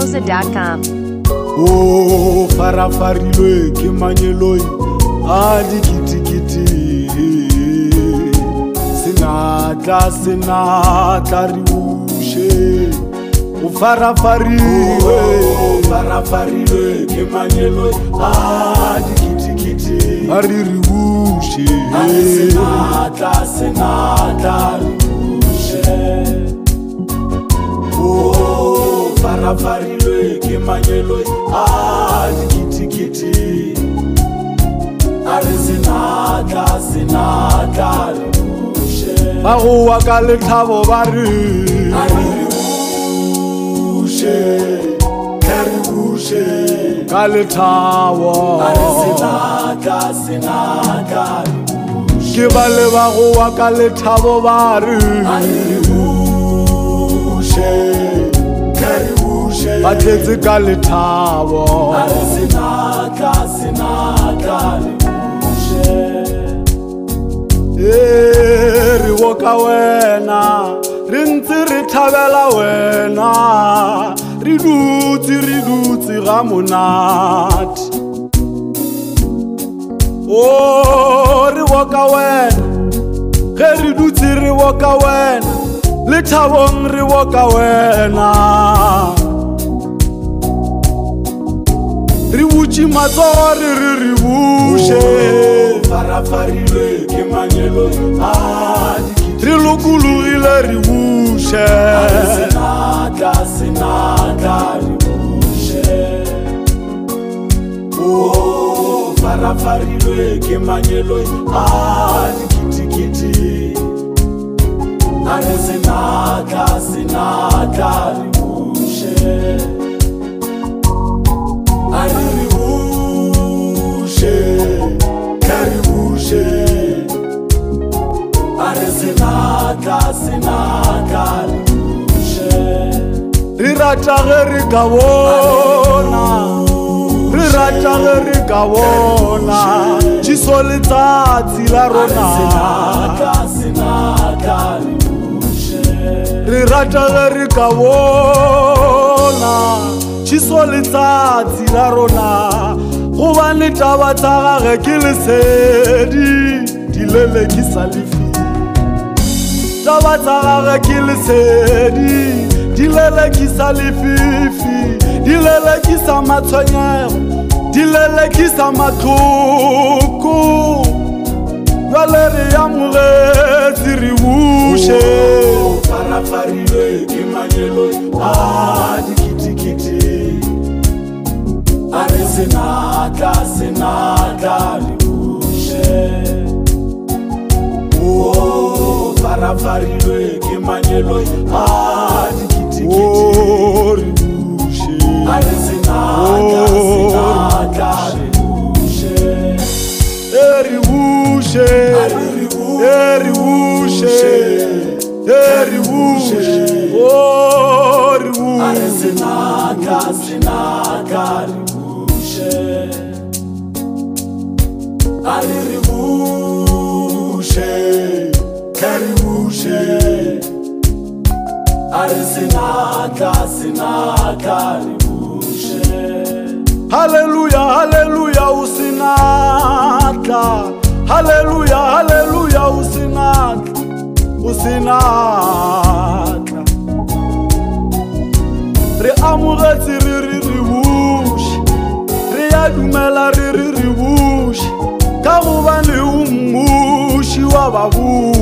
House.com. Oh, farafarilwe ke manyeloi a dikitikiti Sinatla re ushe O farafarilwe ke manyeloi a dikitikiti A re ushe Sinatla re ushe Oh, farafarilwe ke manyeloi a dikitikiti A re sinatla re ushe Ba go wa ka lethabo ba re A re ushe ka lethabo A re sinatla re ushe Ke ba le ba go wa ka lethabo ba re A re ushe Ba tletse ka lethabo A re sinatla re ushe Re woka wena re ntse re thabela wena re dutse ga monate Oh re woka wena ge re dutse re woka wena le thabong re woka wena Re butši matsogo re bushe Farafarilwe ke manyeloi a dikitikiti Re lokologile re bushe Sinatla re bushe Oh, farafarilwe ke manyeloi a dikitikiti A re sinatla re bushe A re bushe A re sinatla re bushe Re rata ge re ka bona Re rata ge re ka bona Tšiso letsatsi la rona Sinatla re bushe Re rata ge re ka bona Tšiso letsatsi la rona Gobane taba tsa gage ke lesedi Di lelekisa lefi Taba tsa gage ke lesedi Di lelekisa lefifi Di lelekisa matshwenyego Di lelekisa matlhoko Jwale re ya mogetsi re bushe Farafarilwe ke manyeloi a dikitikiti A re sinatla re bushe Oh, farafarilwe ke manyeloi a dikitikiti re bushe A re sinatla re bushe Re bushe Re bushe Oh, re bushe A re sinatla re bushe A re bushe A re sinatla re bushe Hallelujah, hallelujah, usinatla Hallelujah, hallelujah, usinatla Re amogetsi re bushe Re ya dumela re bushe Ka gobane o mmuši wa babu